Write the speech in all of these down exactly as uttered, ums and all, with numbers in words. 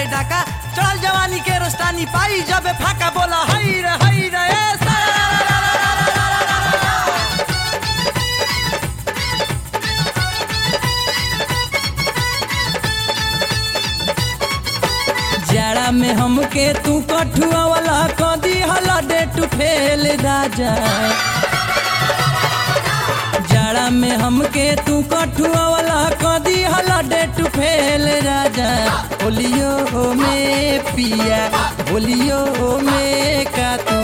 रे डाका चल जवानी के रस्तानी पाई जब फाका बोला हई रे हई रे ए जाड़ा में हमके तू कठुआ वाला कदी हला डे टू फेल राजा जाड़ा में हमके तू कठुआ वाला कदी हला डे टू फेल राजा होलियो में पिया होलियो में का तू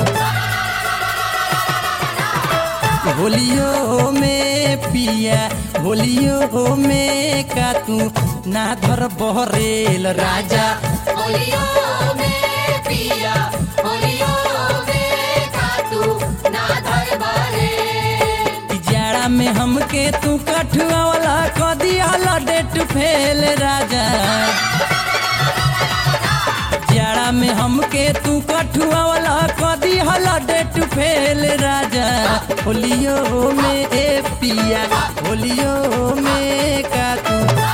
होलियो में पिया होलियो में का तू ना धर बहरेल राजा होलियो में पिया होलियो में खातू ना धर बरे जाड़ा में हमके तू कठुआ वाला कदी हला डेट फेल राजा जाड़ा में हमके तू कठुआ वाला कदी हला डेट फेल राजा होलियो में ए पिया होलियो में का तू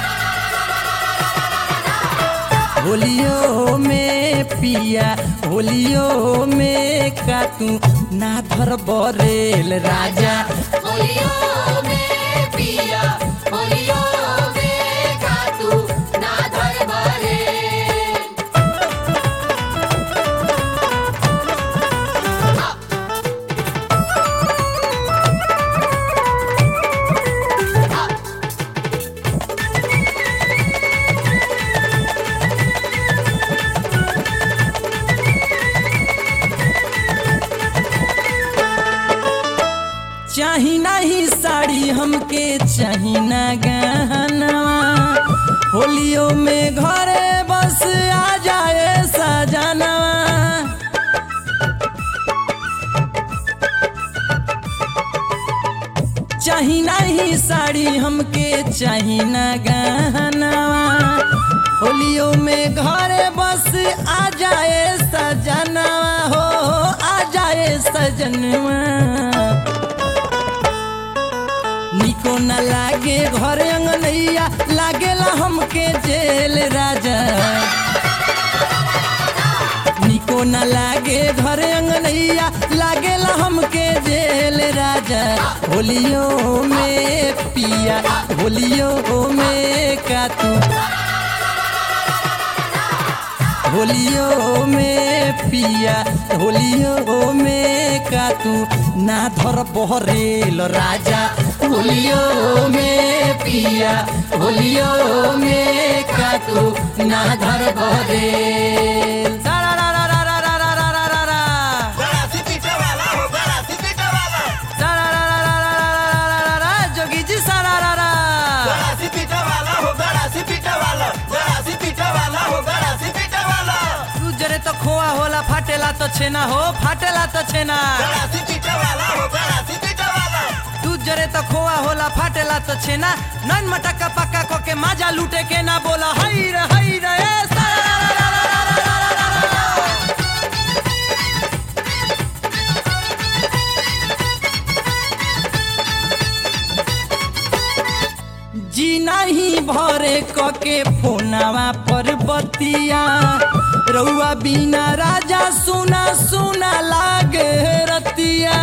होलियो में पिया होलियो में का तू ना धर बरेल राजा होलियो में पिया होलियो में खातू ना धर बरे चाही नहीं साड़ी हमके चाही ना गहनवा होलियो में घरे बस आ जाए सजनवा चाही नहीं साड़ी हमके चाही ना गहनवा होलियो में घरे बस आ जाए सजनवा हो आ जाए सजनवा निको न लागे घर अंगनैया लागेला हमके जेल राजा निको न लागे घर अंगनैया लागेला हमके जेल राजा होलियो में पिया होलियो में का तू होलियो में पिया होलियो में का तू ना धर बहरेल राजा होलियो में पिया होलियो में का तू ना धर बहरेल सारा रा रा रा रा रा रा रा रा रा गरासी पीटे वाला हो गरासी पीटे वाला सारा रा रा रा रा रा रा रा जोगी जी सारा रा रा गरासी पीटे वाला हो गरासी पीटे वाला गरासी पीटे वाला हो गरासी पीटे वाला तू जरे तो खोआ होला फाटेला तो छेना हो फाटेला तो छेना गरासी पीटे वाला हो गरासी पीटे वाला तू जरे तो खोआ होला फाटेला तो छेना नन मटका पक्का को के माजा लूटे के ना बोला हई रे हई रे ए सारा रा रा रा रा रा रा रा जी नहीं भरे क के फोनवा पर बतिया रउआ बिना राजा सुना सुना लागे रतिया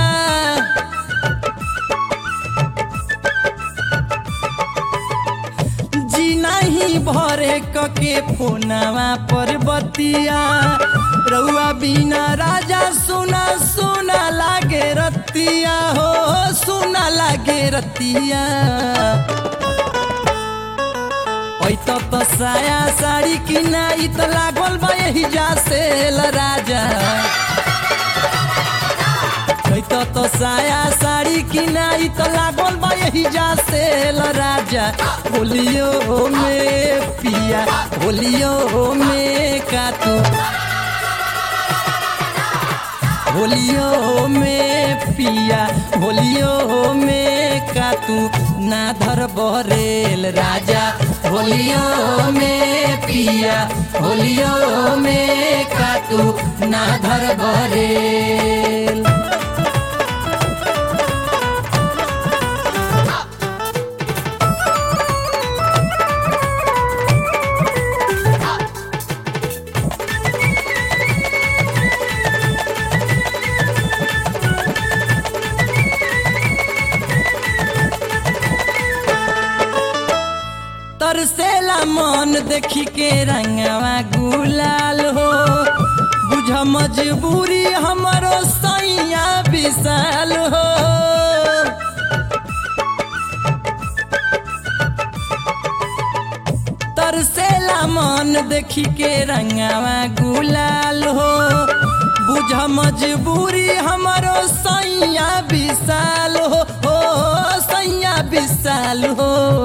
जी नहीं भरे क के फोनवा पर बतिया रउआ बिना राजा सुना सुना लागे रतिया हो सुना लागे रतिया तो तो साया साड़ी की नाई तो लागल बा यही जा सेल राजा तो तो साया साड़ी की नाई तो लागल बा यही जा सेल राजा होलियो में पिया होलियो में का तू होलियो में पिया होलियो में का तू ना धर बरेल राजा होलियो में पिया होलियो में का तू ना धर बरेल तरसेला मन देखी के रंगवा गुलाल हो बुझ मजबूरी हमारो सैया विशाल हो तरसेला मन देखी के रंगवा गुलाल हो बुझ मजबूरी हमारो सैया विशाल हो हो सैया विशाल हो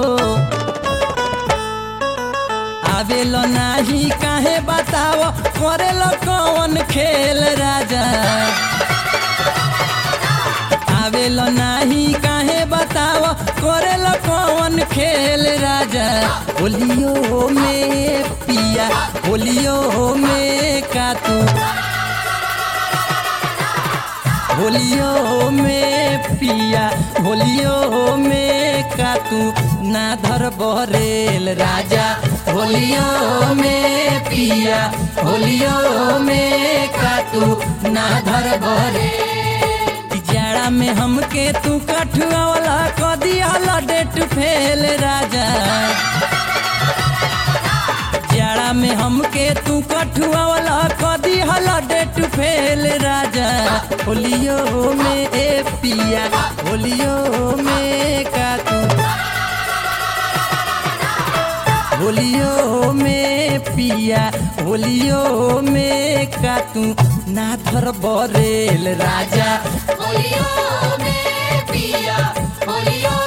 आवेलो नाही काहे बताओ करेलो कौन खेल राजा आवेलो नाही काहे बताओ करेलो कौन खेल राजा होलियो में पिया होलियो में का तू होलियो में पिया होलियो में का तू ना धर बरेल राजा होलियो में पिया होलियो में का तू ना धर बरेल जाड़ा में हमके तू कठुआ वाला कदिया डेट फेल राजा जाड़ा में हमके तू कठुआ वाला कदी हला डेट फेल राजा होलियो में ए पिया होलियो में का तू होलियो में पिया होलियो में का तू ना धर बरेल राजा होलियो में पिया होलियो